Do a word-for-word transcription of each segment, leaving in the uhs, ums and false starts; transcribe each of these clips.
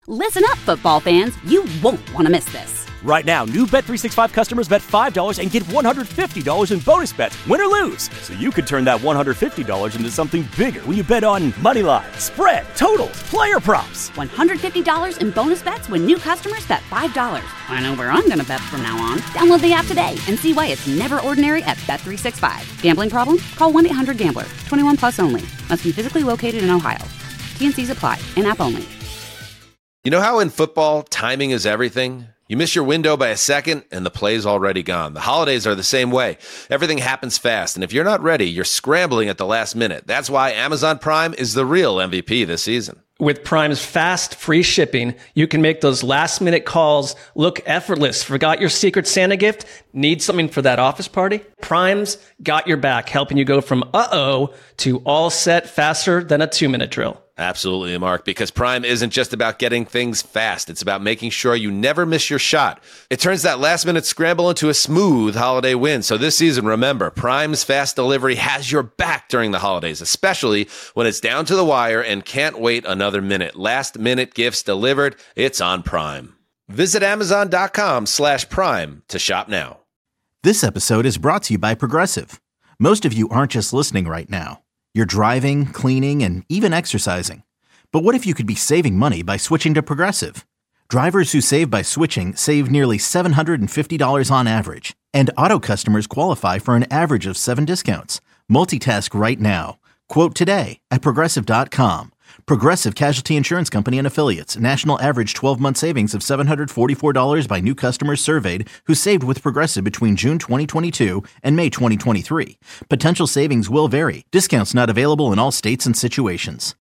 Listen up, football fans. You won't want to miss this. Right now, new Bet three sixty-five customers bet five dollars and get one hundred fifty dollars in bonus bets, win or lose. So you could turn that one hundred fifty dollars into something bigger when you bet on money line, spread, totals, player props. one hundred fifty dollars in bonus bets when new customers bet five dollars. I know where I'm going to bet from now on. Download the app today and see why it's never ordinary at Bet three sixty-five. Gambling problem? Call one eight hundred gambler. twenty-one plus only. Must be physically located in Ohio. T and C's apply. In-app only. You know how in football, timing is everything? You miss your window by a second, and the play's already gone. The holidays are the same way. Everything happens fast, and if you're not ready, you're scrambling at the last minute. That's why Amazon Prime is the real M V P this season. With Prime's fast, free shipping, you can make those last-minute calls look effortless. Forgot your Secret Santa gift? Need something for that office party? Prime's got your back, helping you go from uh-oh to all set faster than a two-minute drill. Absolutely, Mark, because Prime isn't just about getting things fast. It's about making sure you never miss your shot. It turns that last-minute scramble into a smooth holiday win. So this season, remember, Prime's fast delivery has your back during the holidays, especially when it's down to the wire and can't wait another minute. Last-minute gifts delivered, it's on Prime. Visit Amazon.com slash Prime to shop now. This episode is brought to you by Progressive. Most of you aren't just listening right now. You're driving, cleaning, and even exercising. But what if you could be saving money by switching to Progressive? Drivers who save by switching save nearly seven hundred fifty dollars on average. And auto customers qualify for an average of seven discounts. Multitask right now. Quote today at Progressive dot com. Progressive Casualty Insurance Company and Affiliates. National average twelve-month savings of seven hundred forty-four dollars by new customers surveyed who saved with Progressive between June twenty twenty-two and May twenty twenty-three. Potential savings will vary. Discounts not available in all states and situations.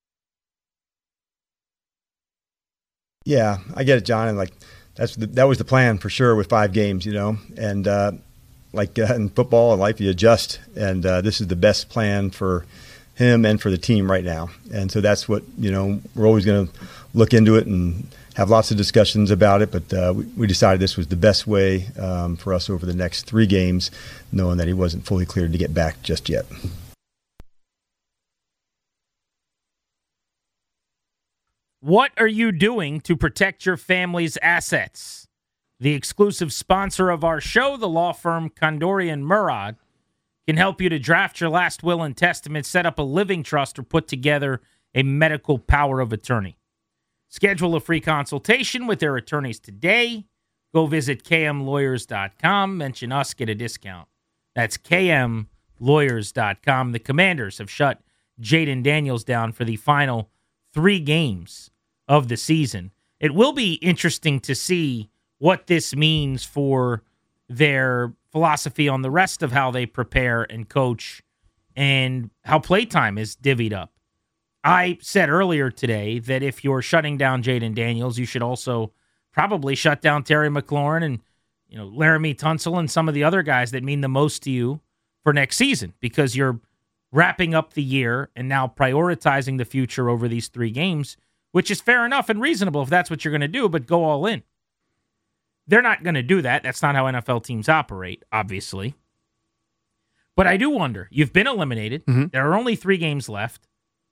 Yeah, I get it, John. And like that's the, that was the plan for sure with five games, you know. And uh, like uh, in football and life, you adjust. And uh, this is the best plan for him and for the team right now. And so that's what, you know, we're always going to look into it and have lots of discussions about it. But uh, we, we decided this was the best way um, for us over the next three games, knowing that he wasn't fully cleared to get back just yet. What are you doing to protect your family's assets? The exclusive sponsor of our show, the law firm Condorian Murad, can help you to draft your last will and testament, set up a living trust, or put together a medical power of attorney. Schedule a free consultation with their attorneys today. Go visit K M lawyers dot com. Mention us, get a discount. That's K M lawyers dot com. The Commanders have shut Jayden Daniels down for the final three games of the season. It will be interesting to see what this means for their philosophy on the rest of how they prepare and coach and how playtime is divvied up. I said earlier today that if you're shutting down Jayden Daniels, you should also probably shut down Terry McLaurin and, you know, Laramie Tunsil and some of the other guys that mean the most to you for next season, because you're wrapping up the year and now prioritizing the future over these three games, which is fair enough and reasonable if that's what you're going to do, but go all in. They're not going to do that. That's not how N F L teams operate, obviously. But I do wonder, you've been eliminated. Mm-hmm. There are only three games left.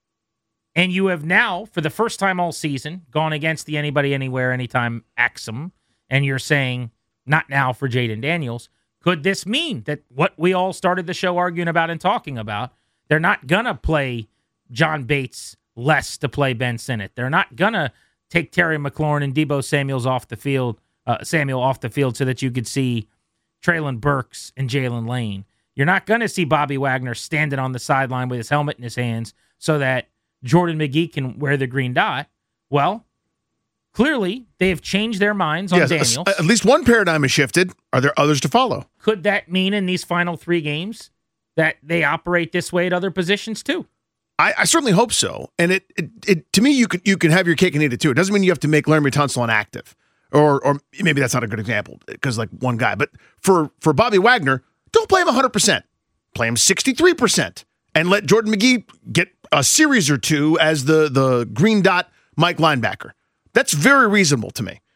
And you have now, for the first time all season, gone against the anybody, anywhere, anytime axiom. And you're saying, not now for Jayden Daniels. Could this mean that what we all started the show arguing about and talking about, they're not going to play John Bates less to play Ben Sinnott? They're not going to take Terry McLaurin and Deebo Samuels off the field, uh, Samuel off the field so that you could see Treylon Burks and Jalen Lane. You're not going to see Bobby Wagner standing on the sideline with his helmet in his hands so that Jordan McGee can wear the green dot. Well, clearly they have changed their minds on yes, Daniels. At least one paradigm has shifted. Are there others to follow? Could that mean in these final three games that they operate this way at other positions too? I, I certainly hope so. And it, it, it to me, you can you can have your cake and eat it too. It doesn't mean you have to make Laramie Tunsil inactive, or or maybe that's not a good example because like one guy. But for for Bobby Wagner, don't play him one hundred percent. Play him sixty-three percent, and let Jordan McGee get a series or two as the the green dot Mike linebacker. That's very reasonable to me.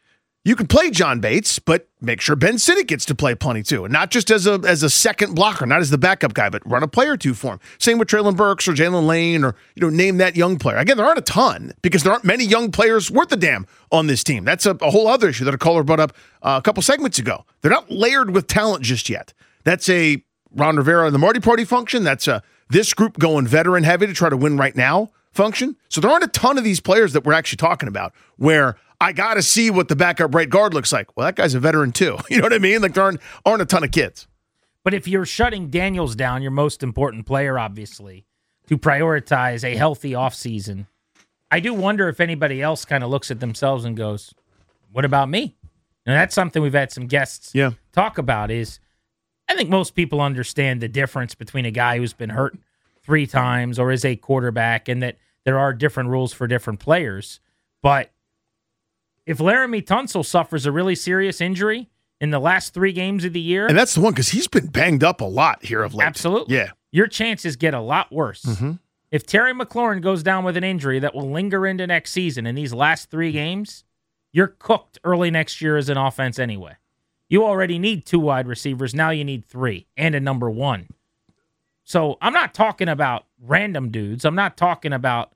you can play John Bates, but make sure Ben Sinnott gets to play plenty too. And not just as a as a second blocker, not as the backup guy, but run a play or two for him. Same with Traylon Burks or Jalen Lane or, you know, name that young player. Again, there aren't a ton because there aren't many young players worth a damn on this team. That's a, a whole other issue that a caller brought up uh, a couple segments ago. They're not layered with talent just yet. That's a Ron Rivera and the Marty Party function. That's a this group going veteran heavy to try to win right now function. So there aren't a ton of these players that we're actually talking about where I got to see what the backup right guard looks like. Well, that guy's a veteran too. You know what I mean? Like there aren't, aren't a ton of kids. But if you're shutting Daniels down, your most important player, obviously, to prioritize a healthy offseason, I do wonder if anybody else kind of looks at themselves and goes, what about me? And that's something we've had some guests yeah. talk about is I think most people understand the difference between a guy who's been hurt three times or is a quarterback and that there are different rules for different players. But if Laramie Tunsil suffers a really serious injury in the last three games of the year. And that's the one because he's been banged up a lot here of late. Absolutely. Yeah. Your chances get a lot worse. Mm-hmm. If Terry McLaurin goes down with an injury that will linger into next season in these last three games, you're cooked early next year as an offense anyway. You already need two wide receivers. Now you need three and a number one. So I'm not talking about random dudes. I'm not talking about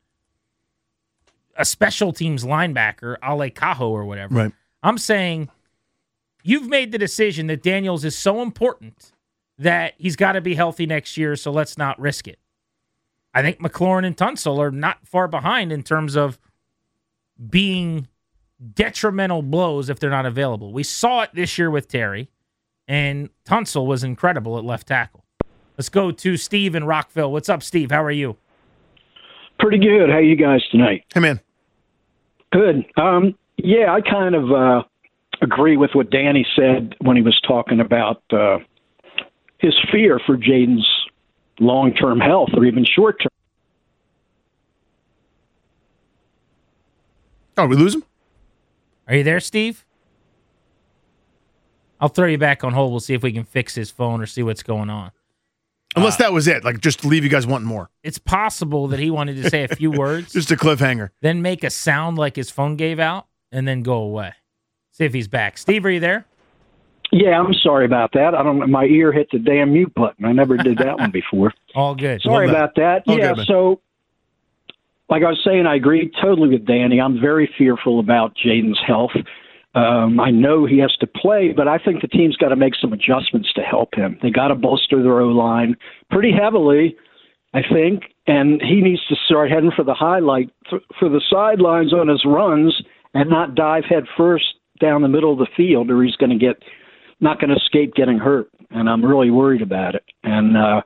a special teams linebacker, a la Cajo or whatever. Right. I'm saying you've made the decision that Daniels is so important that he's got to be healthy next year, so let's not risk it. I think McLaurin and Tunsil are not far behind in terms of being detrimental blows if they're not available. We saw it this year with Terry, and Tunsil was incredible at left tackle. Let's go to Steve in Rockville. What's up, Steve? How are you? Pretty good. How you guys tonight? Hey, man. Good. Um, yeah, I kind of uh, agree with what Danny said when he was talking about uh, his fear for Jaden's long-term health or even short-term. Oh, we lose him? Are you there, Steve? I'll throw you back on hold. We'll see if we can fix his phone or see what's going on. Unless uh, that was it, like just to leave you guys wanting more. It's possible that he wanted to say a few words. Just a cliffhanger. Then make a sound like his phone gave out and then go away. See if he's back. Steve, are you there? Yeah, I'm sorry about that. I don't. My ear hit the damn mute button. I never did that one before. All good. Sorry about that. All yeah, good, so like I was saying, I agree totally with Danny. I'm very fearful about Jaden's health. Um, I know he has to play, but I think the team's got to make some adjustments to help him. They got to bolster their O-line pretty heavily, I think, and he needs to start heading for the highlight, for, for the sidelines on his runs and not dive head first down the middle of the field or he's going to get not going to escape getting hurt, and I'm really worried about it. And, uh,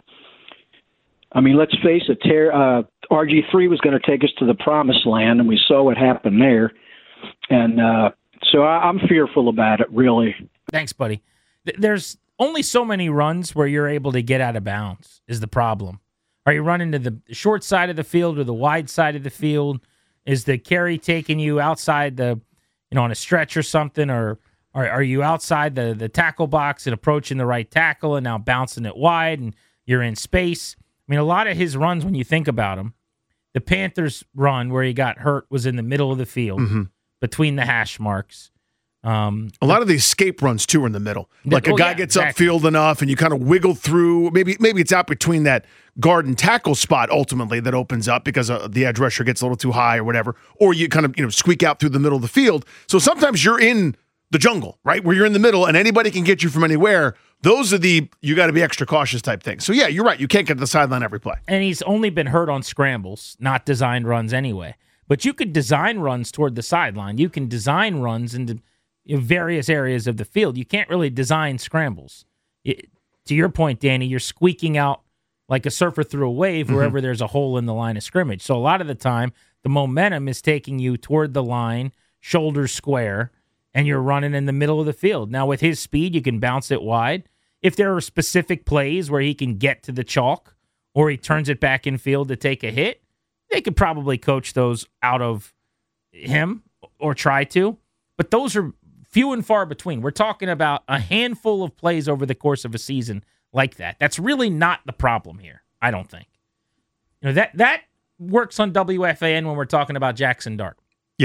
I mean, let's face it, ter- uh, R G three was going to take us to the promised land, and we saw what happened there. And uh, so I- I'm fearful about it, really. Thanks, buddy. Th- there's only so many runs where you're able to get out of bounds is the problem. Are you running to the short side of the field or the wide side of the field? Is the carry taking you outside the, you know, on a stretch or something, or Are, are you outside the, the tackle box and approaching the right tackle and now bouncing it wide and you're in space? I mean, a lot of his runs, when you think about them, the Panthers run where he got hurt was in the middle of the field mm-hmm. between the hash marks. Um, a lot of the escape runs, too, are in the middle. Like well, a guy yeah, gets exactly. upfield enough and you kind of wiggle through. Maybe maybe it's out between that guard and tackle spot ultimately that opens up because uh, the edge rusher gets a little too high or whatever. Or you kind of you know squeak out through the middle of the field. So sometimes you're in the jungle, right, where you're in the middle and anybody can get you from anywhere. Those are the you got to be extra cautious type things. So, yeah, you're right. You can't get to the sideline every play. And he's only been hurt on scrambles, not designed runs anyway. But you could design runs toward the sideline. You can design runs into various areas of the field. You can't really design scrambles. It, to your point, Danny, you're squeaking out like a surfer through a wave mm-hmm. wherever there's a hole in the line of scrimmage. So a lot of the time, the momentum is taking you toward the line, shoulders square, and you're running in the middle of the field. Now, with his speed, you can bounce it wide. If there are specific plays where he can get to the chalk or he turns it back in field to take a hit, they could probably coach those out of him or try to. But those are few and far between. We're talking about a handful of plays over the course of a season like that. That's really not the problem here, I don't think. You know, that that works on W F A N when we're talking about Jackson Dart. Yeah.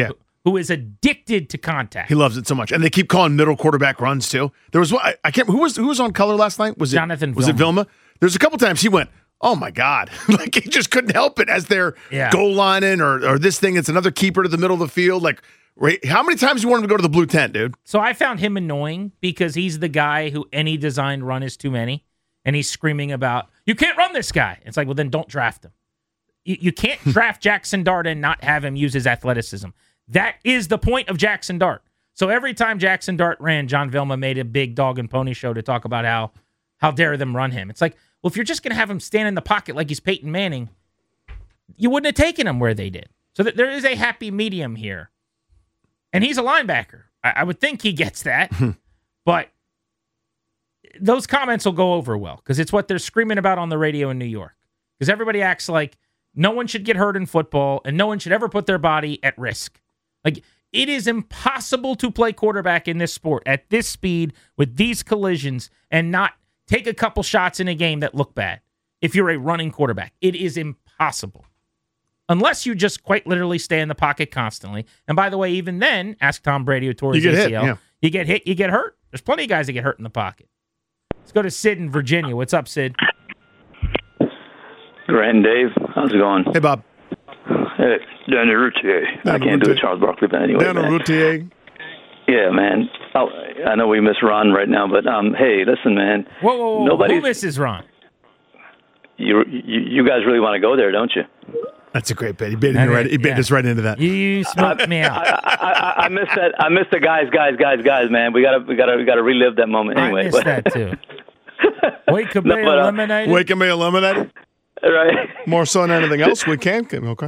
who is addicted to contact. He loves it so much, and they keep calling middle quarterback runs too. There was one I, I can't. Who was who was on color last night? Was it Jonathan Was Vilma. it Vilma? There's a couple times he went, "Oh my God!" Like he just couldn't help it as they're Yeah. goal lining or or this thing. It's another keeper to the middle of the field. Like, right, how many times do you want him to go to the blue tent, dude? So I found him annoying because he's the guy who any designed run is too many, and he's screaming about, you can't run this guy. It's like, well, then don't draft him. You, you can't draft Jackson Dart and not have him use his athleticism. That is the point of Jackson Dart. So every time Jackson Dart ran, John Vilma made a big dog and pony show to talk about how how dare them run him. It's like, well, if you're just going to have him stand in the pocket like he's Peyton Manning, you wouldn't have taken him where they did. So th- there is a happy medium here. And he's a linebacker. I, I would think he gets that. But those comments will go over well because it's what they're screaming about on the radio in New York. Because everybody acts like no one should get hurt in football and no one should ever put their body at risk. Like, it is impossible to play quarterback in this sport at this speed with these collisions and not take a couple shots in a game that look bad if you're a running quarterback. It is impossible. Unless you just quite literally stay in the pocket constantly. And by the way, even then, ask Tom Brady who tore his You get A hit, C L. yeah. You get hit, you get hurt. There's plenty of guys that get hurt in the pocket. Let's go to Sid in Virginia. What's up, Sid? Grant and Dave, how's it going? Hey, Bob. Hey, Danny Routier. I can't do a Charles Barkley, but anyway, Daniel man. Routier. Yeah, man. Oh, I know we miss Ron right now, but um, hey, listen, man. Whoa, whoa, whoa. Nobody's- Who misses Ron? You, you you guys really want to go there, don't you? That's a great bit. He baited, I me mean, right, he baited yeah. us right into that. You smoked me out. I, I, I miss that. I miss the guys, guys, guys, guys, man. We gotta we gotta we gotta relive that moment anyway. I missed that too. We could be No, but, uh, eliminated. Wake and be eliminated. Right. More so than anything else, we can. Okay.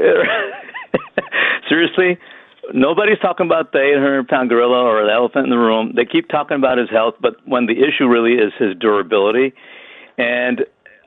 Seriously, nobody's talking about the eight hundred pound gorilla or the elephant in the room. They keep talking about his health, but when the issue really is his durability. And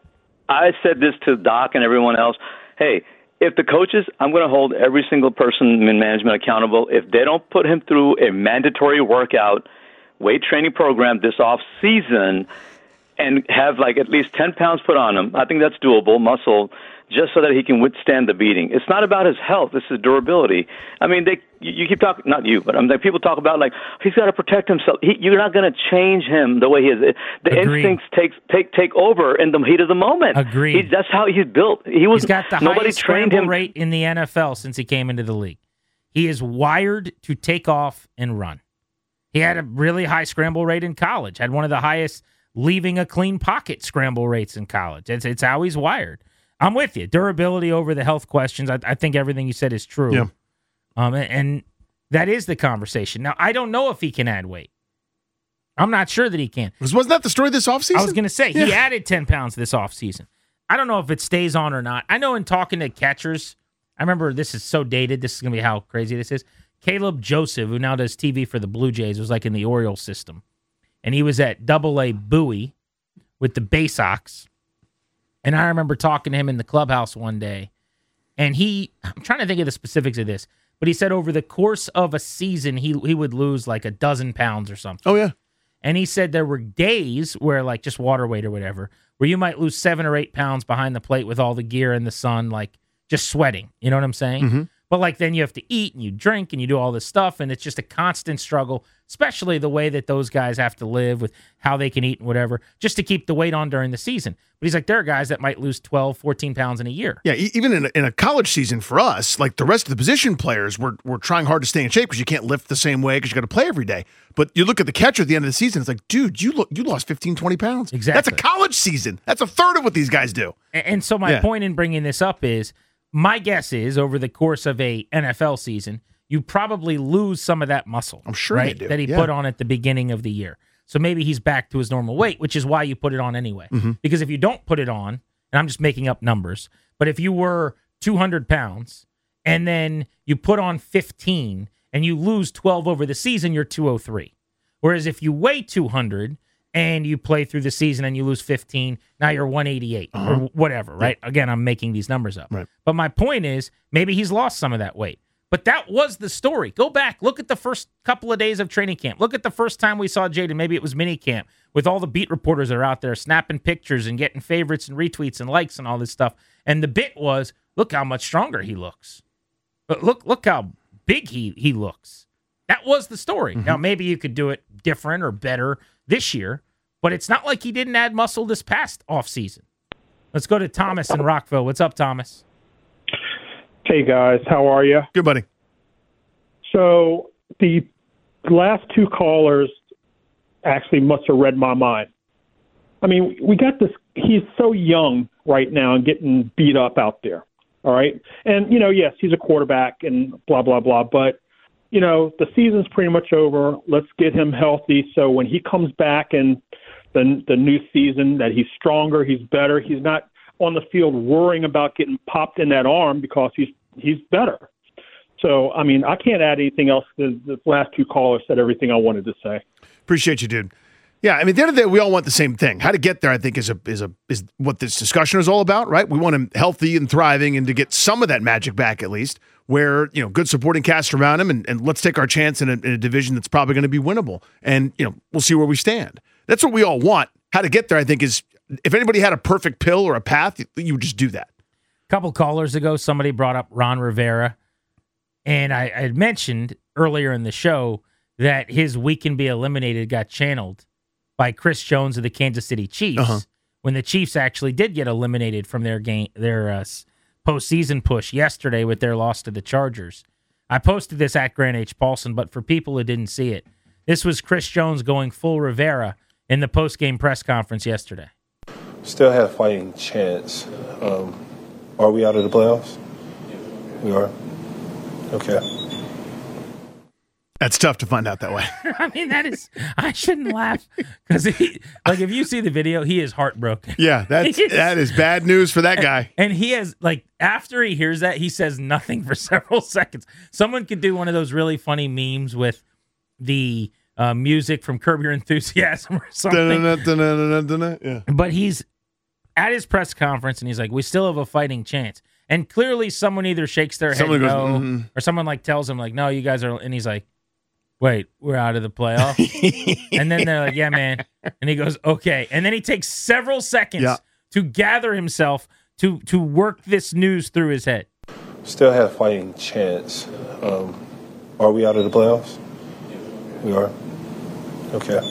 I said this to Doc and everyone else. Hey, if the coaches, I'm going to hold every single person in management accountable. If they don't put him through a mandatory workout, weight training program this off season, and have like at least ten pounds put on him, I think that's doable, muscle, just so that he can withstand the beating. It's not about his health. This is durability. I mean, they you, you keep talking, not you, but I'm like, people talk about like, he's got to protect himself. He, you're not going to change him the way he is. The Agreed. instincts take take take over in the heat of the moment. Agreed. He, that's how he's built. He was He's got the nobody highest trained scramble him. rate in the N F L since he came into the league. He is wired to take off and run. He had a really high scramble rate in college, had one of the highest leaving a clean pocket scramble rates in college. It's, it's how he's wired. I'm with you. Durability over the health questions. I, I think everything you said is true. Yeah. Um, and, and that is the conversation. Now, I don't know if he can add weight. I'm not sure that he can. Was, wasn't that the story this offseason? I was going to say, he Yeah. added ten pounds this offseason. I don't know if it stays on or not. I know in talking to catchers, I remember this is so dated. This is going to be how crazy this is. Caleb Joseph, who now does T V for the Blue Jays, was like in the Orioles system. And he was at Double A Bowie with the Bay Sox. And I remember talking to him in the clubhouse one day. And he, I'm trying to think of the specifics of this, but he said over the course of a season, he he would lose like a dozen pounds or something. Oh, yeah. And he said there were days where, like, just water weight or whatever, where you might lose seven or eight pounds behind the plate with all the gear in the sun, like just sweating. You know what I'm saying? Mm-hmm. But, like, then you have to eat and you drink and you do all this stuff, and it's just a constant struggle, especially the way that those guys have to live with how they can eat and whatever, just to keep the weight on during the season. But he's like, there are guys that might lose twelve, fourteen pounds in a year. Yeah, e- even in a, in a college season for us, like the rest of the position players, we're, we're trying hard to stay in shape because you can't lift the same way because you got to play every day. But you look at the catcher at the end of the season, it's like, dude, you look, you lost fifteen, twenty pounds. Exactly. That's a college season. That's a third of what these guys do. And, and so my Yeah. point in bringing this up is, my guess is over the course of a N F L season, you probably lose some of that muscle. I'm sure right, they do, that he yeah. put on at the beginning of the year. So maybe he's back to his normal weight, which is why you put it on anyway. Mm-hmm. Because if you don't put it on, and I'm just making up numbers, but if you were two hundred pounds and then you put on fifteen and you lose twelve over the season, you're two oh three. Whereas if you weigh two hundred and you play through the season and you lose fifteen, now you're one eighty-eight Uh-huh. or whatever, right? Again, I'm making these numbers up. Right. But my point is, maybe he's lost some of that weight. But that was the story. Go back, look at the first couple of days of training camp. Look at the first time we saw Jaden. Maybe it was mini camp with all the beat reporters that are out there snapping pictures and getting favorites and retweets and likes and all this stuff. And the bit was, look how much stronger he looks. But look, look how big he, he looks. That was the story. Mm-hmm. Now, maybe you could do it different or better this year, but it's not like he didn't add muscle this past offseason. Let's go to Thomas in Rockville. What's up, Thomas? Hey, guys. How are you? Good, buddy. So the last two callers actually must have read my mind. I mean, we got this. He's so young right now and getting beat up out there. All right. And, you know, yes, he's a quarterback and blah, blah, blah. But, you know, the season's pretty much over. Let's get him healthy. So when he comes back in the, the new season, that he's stronger, he's better. He's not on the field worrying about getting popped in that arm because he's he's better. So, I mean, I can't add anything else. The, the last two callers said everything I wanted to say. Appreciate you, dude. Yeah, I mean, at the end of the day, we all want the same thing. How to get there, I think, is a is a is what this discussion is all about, right? We want him healthy and thriving, and to get some of that magic back, at least, where, you know, good supporting cast around him, and, and let's take our chance in a, in a division that's probably going to be winnable, and, you know, we'll see where we stand. That's what we all want. How to get there, I think, is if anybody had a perfect pill or a path, you, you would just do that. A couple callers ago, somebody brought up Ron Rivera, and I, I had mentioned earlier in the show that his "we can be eliminated" got channeled by Chris Jones of the Kansas City Chiefs, uh-huh. when the Chiefs actually did get eliminated from their game, their uh, postseason push yesterday with their loss to the Chargers. I posted this at Grant H. Paulson, but for people who didn't see it, this was Chris Jones going full Rivera in the post-game press conference yesterday. Still have a fighting chance. Um, are we out of the playoffs? We are? Okay. That's tough to find out that way. I mean, that is, I shouldn't laugh because, like, if you see the video, he is heartbroken. Yeah, that's, is, that is bad news for that guy. And, and he has, like, after he hears that, he says nothing for several seconds. Someone could do one of those really funny memes with the uh, music from Curb Your Enthusiasm or something. Dun, dun, dun, dun, dun, dun, yeah. But he's at his press conference, and he's like, we still have a fighting chance. And clearly someone either shakes their someone head goes, no, mm-hmm. or someone, like, tells him, like, no, you guys are, and he's like, wait, we're out of the playoff? And then they're like, yeah, man. And he goes, okay. And then he takes several seconds yeah. to gather himself to to work this news through his head. Still have a fighting chance. Um, are we out of the playoffs? We are? Okay.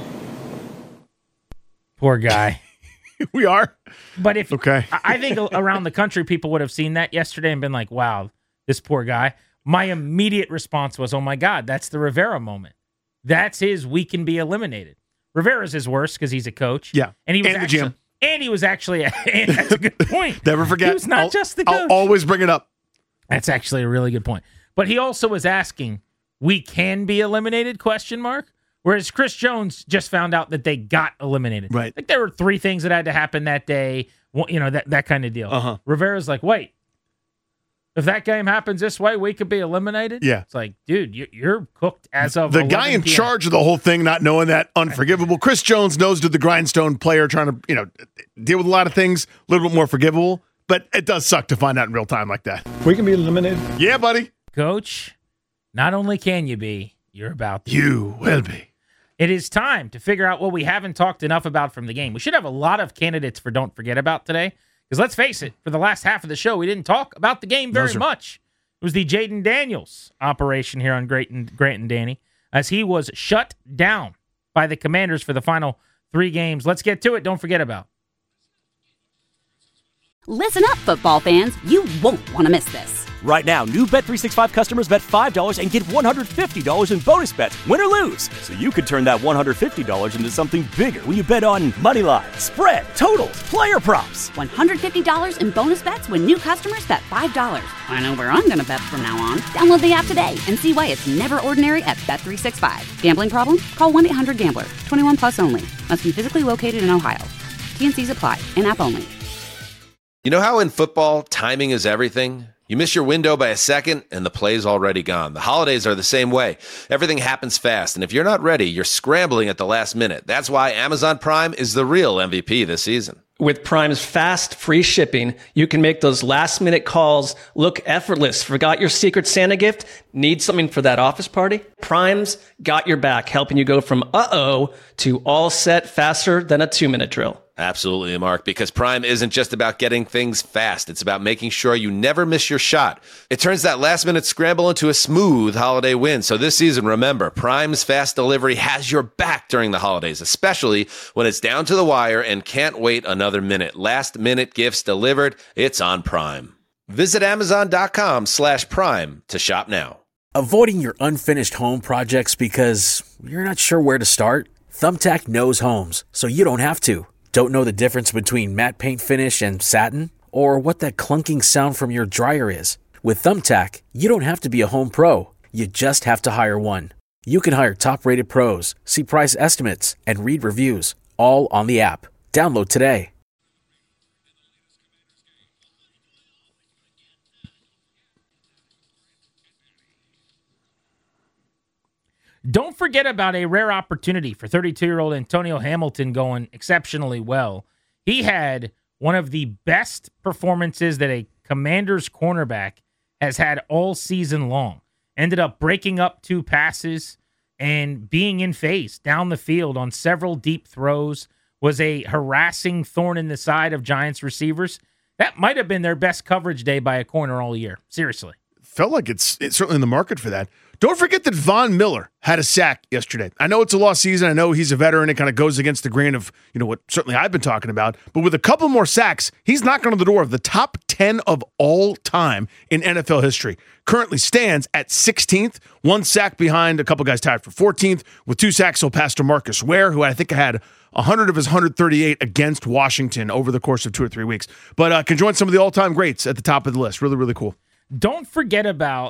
Poor guy. We are? But if okay. I think around the country, people would have seen that yesterday and been like, wow, this poor guy. My immediate response was, oh, my God, that's the Rivera moment. That's his we can be eliminated. Rivera's his worst because he's a coach. Yeah. And he was and actually, the gym. And he was actually, a, and that's a good point. Never forget. He was not I'll, just the coach. I'll always bring it up. That's actually a really good point. But he also was asking, we can be eliminated, question mark? Whereas Chris Jones just found out that they got eliminated. Right. Like there were three things that had to happen that day, you know, that, that kind of deal. Uh-huh. Rivera's like, wait. If that game happens this way, we could be eliminated? Yeah. It's like, dude, you're cooked as of the guy in p m charge of the whole thing not knowing that, unforgivable. Chris Jones knows to the grindstone player trying to, you know, deal with a lot of things, a little bit more forgivable. But it does suck to find out in real time like that. We can be eliminated. Yeah, buddy. Coach, not only can you be, you're about to. You will be. It is time to figure out what we haven't talked enough about from the game. We should have a lot of candidates for Don't Forget About today. Because let's face it, for the last half of the show, we didn't talk about the game very no, much. It was the Jaden Daniels operation here on Grant and, Grant and Danny, as he was shut down by the Commanders for the final three games. Let's get to it. Don't forget about. Listen up, football fans. You won't want to miss this. Right now, new Bet three sixty-five customers bet five dollars and get one hundred fifty dollars in bonus bets, win or lose. So you could turn that one hundred fifty dollars into something bigger when you bet on money line, spread, totals, player props. one hundred fifty dollars in bonus bets when new customers bet five dollars. I know where I'm going to bet from now on. Download the app today and see why it's never ordinary at Bet three sixty-five. Gambling problem? Call one eight hundred gambler. twenty-one plus only. Must be physically located in Ohio. T and C's apply. In-app only. You know how in football, timing is everything? You miss your window by a second, and the play's already gone. The holidays are the same way. Everything happens fast, and if you're not ready, you're scrambling at the last minute. That's why Amazon Prime is the real M V P this season. With Prime's fast, free shipping, you can make those last-minute calls look effortless. Forgot your Secret Santa gift? Need something for that office party? Prime's got your back, helping you go from uh-oh to all set faster than a two-minute drill. Absolutely, Mark, because Prime isn't just about getting things fast. It's about making sure you never miss your shot. It turns that last-minute scramble into a smooth holiday win. So this season, remember, Prime's fast delivery has your back during the holidays, especially when it's down to the wire and can't wait another minute. Last-minute gifts delivered. It's on Prime. Visit Amazon.com slash Prime to shop now. Avoiding your unfinished home projects because you're not sure where to start? Thumbtack knows homes, so you don't have to. Don't know the difference between matte paint finish and satin? Or what that clunking sound from your dryer is? With Thumbtack, you don't have to be a home pro. You just have to hire one. You can hire top-rated pros, see price estimates, and read reviews, all on the app. Download today. Don't forget about a rare opportunity for thirty-two-year-old Antonio Hamilton going exceptionally well. He had one of the best performances that a Commanders cornerback has had all season long. Ended up breaking up two passes and being in phase down the field on several deep throws. Was a harassing thorn in the side of Giants receivers. That might have been their best coverage day by a corner all year. Seriously. Felt like it's, it's certainly in the market for that. Don't forget that Von Miller had a sack yesterday. I know it's a lost season. I know he's a veteran. It kind of goes against the grain of, you know, what certainly I've been talking about. But with a couple more sacks, he's knocking on the door of the top ten of all time in N F L history. Currently stands at sixteenth, one sack behind a couple guys tied for fourteenth. With two sacks, he'll pass to Marcus Ware, who I think had one hundred of his one hundred thirty-eight against Washington over the course of two or three weeks. But uh, can join some of the all-time greats at the top of the list. Really, really cool. Don't forget about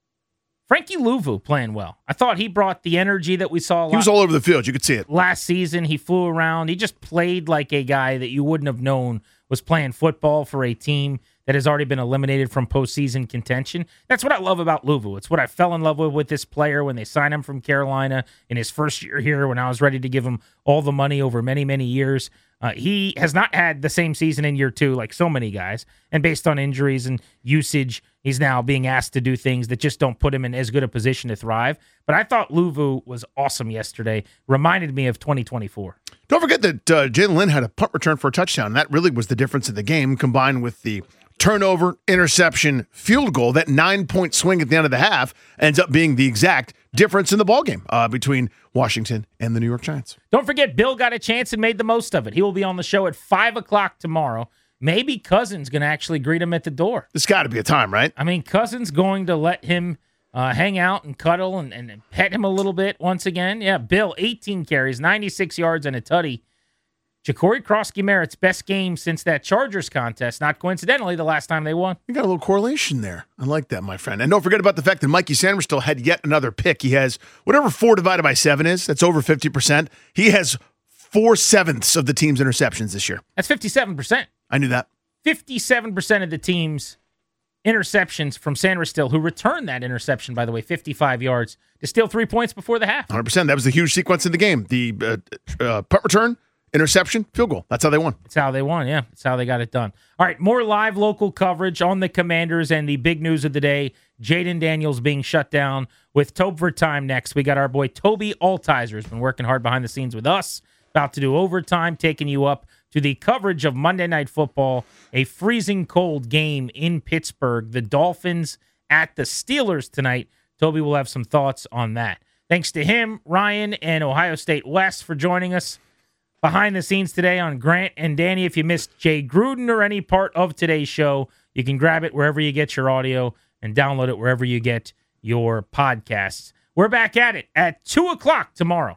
Frankie Louvu playing well. I thought he brought the energy that we saw. He was all over the field. You could see it. Last season, he flew around. He just played like a guy that you wouldn't have known was playing football for a team that has already been eliminated from postseason contention. That's what I love about Louvu. It's what I fell in love with with this player when they signed him from Carolina in his first year here, when I was ready to give him all the money over many, many years. Uh, he has not had the same season in year two like so many guys, and based on injuries and usage, he's now being asked to do things that just don't put him in as good a position to thrive. But I thought Louvu was awesome yesterday. Reminded me of twenty twenty-four. Don't forget that uh, Jalen Lynn had a punt return for a touchdown. And that really was the difference in the game, combined with the turnover, interception, field goal. That nine-point swing at the end of the half ends up being the exact difference in the ballgame uh, between Washington and the New York Giants. Don't forget, Bill got a chance and made the most of it. He will be on the show at five o'clock tomorrow. Maybe Cousins going to actually greet him at the door. There's got to be a time, right? I mean, Cousins going to let him uh, hang out and cuddle and, and pet him a little bit once again. Yeah, Bill, eighteen carries, ninety-six yards, and a tutty. Ja'Cory Krosky-Merritt's best game since that Chargers contest, not coincidentally the last time they won. You got a little correlation there. I like that, my friend. And don't forget about the fact that Mikey Sanders still had yet another pick. He has whatever four divided by seven is. That's over fifty percent. He has four-sevenths of the team's interceptions this year. That's fifty-seven percent. I knew that. fifty-seven percent of the team's interceptions from Sanders still, who returned that interception, by the way, fifty-five yards, to steal three points before the half. one hundred percent. That was the huge sequence in the game. The uh, uh, punt return, interception, field goal. That's how they won. That's how they won, yeah. That's how they got it done. All right, more live local coverage on the Commanders and the big news of the day, Jaden Daniels being shut down with Topher time next. We got our boy Toby Altizer, who's been working hard behind the scenes with us, about to do overtime, taking you up to the coverage of Monday Night Football, a freezing cold game in Pittsburgh. The Dolphins at the Steelers tonight. Toby will have some thoughts on that. Thanks to him, Ryan, and Ohio State West for joining us behind the scenes today on Grant and Danny. If you missed Jay Gruden or any part of today's show, you can grab it wherever you get your audio and download it wherever you get your podcasts. We're back at it at two o'clock tomorrow.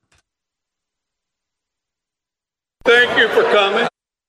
Thank you for coming.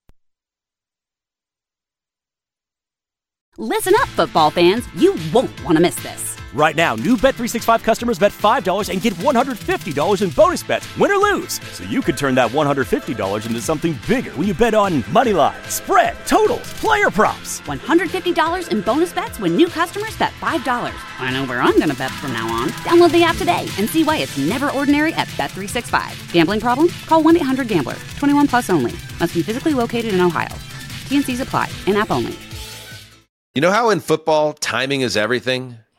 Listen up, football fans. You won't want to miss this. Right now, new Bet three sixty-five customers bet five dollars and get one hundred fifty dollars in bonus bets, win or lose. So you could turn that one hundred fifty dollars into something bigger when you bet on money lines, spread, totals, player props. one hundred fifty dollars in bonus bets when new customers bet five dollars. I know where I'm going to bet from now on. Download the app today and see why it's never ordinary at Bet three sixty-five. Gambling problem? Call one eight hundred gambler. twenty-one plus only. Must be physically located in Ohio. T and C's apply. In-app only. You know how in football, timing is everything?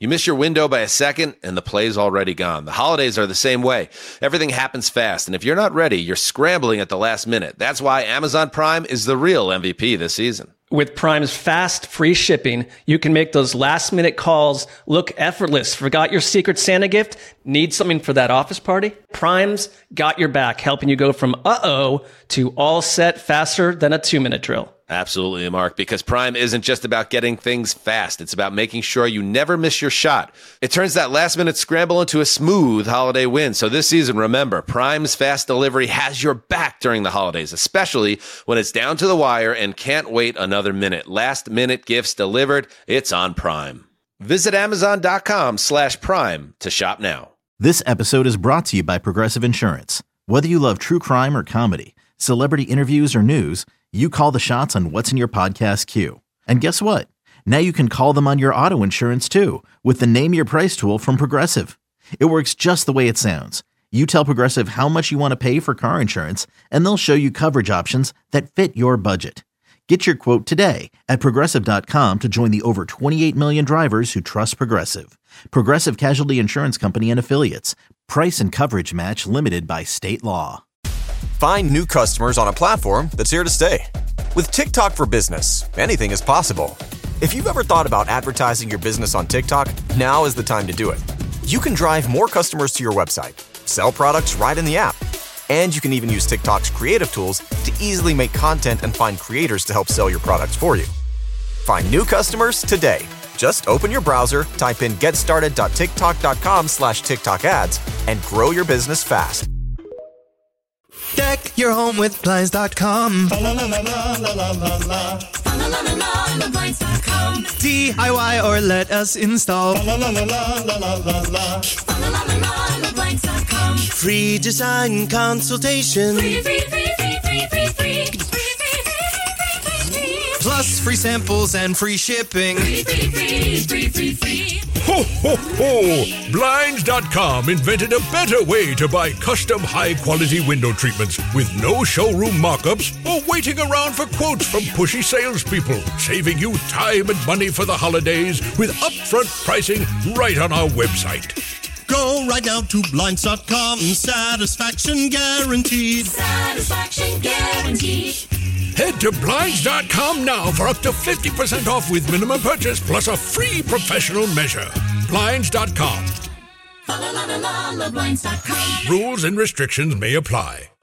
You miss your window by a second, and the play's already gone. The holidays are the same way. Everything happens fast, and if you're not ready, you're scrambling at the last minute. That's why Amazon Prime is the real M V P this season. With Prime's fast, free shipping, you can make those last-minute calls look effortless. Forgot your Secret Santa gift? Need something for that office party? Prime's got your back, helping you go from uh-oh to all set faster than a two-minute drill. Absolutely, Mark, because Prime isn't just about getting things fast. It's about making sure you never miss your shot. It turns that last-minute scramble into a smooth holiday win. So this season, remember, Prime's fast delivery has your back during the holidays, especially when it's down to the wire and can't wait another minute. Last-minute gifts delivered. It's on Prime. Visit Amazon.com slash Prime to shop now. This episode is brought to you by Progressive Insurance. Whether you love true crime or comedy, celebrity interviews or news, you call the shots on what's in your podcast queue. And guess what? Now you can call them on your auto insurance too with the Name Your Price tool from Progressive. It works just the way it sounds. You tell Progressive how much you want to pay for car insurance, and they'll show you coverage options that fit your budget. Get your quote today at Progressive dot com to join the over twenty-eight million drivers who trust Progressive. Progressive Casualty Insurance Company and Affiliates. Price and coverage match limited by state law. Find new customers on a platform that's here to stay. With TikTok for Business, anything is possible. If you've ever thought about advertising your business on TikTok, now is the time to do it. You can drive more customers to your website, sell products right in the app, and you can even use TikTok's creative tools to easily make content and find creators to help sell your products for you. Find new customers today. Just open your browser, type in getstarted.tiktok.com slash TikTok ads, and grow your business fast. Deck your home with Blinds dot com. D I Y or let us install. Free design consultation. Free, free, free, free, free, free, free. Plus free samples and free shipping. Free, free, free, free, free, free. Ho, ho, ho! Blinds dot com invented a better way to buy custom high-quality window treatments with no showroom mock-ups or waiting around for quotes from pushy salespeople, saving you time and money for the holidays with upfront pricing right on our website. Go right now to Blinds dot com. Satisfaction guaranteed. Satisfaction guaranteed. Head to Blinds dot com now for up to fifty percent off with minimum purchase plus a free professional measure. Blinds dot com. Rules and restrictions may apply.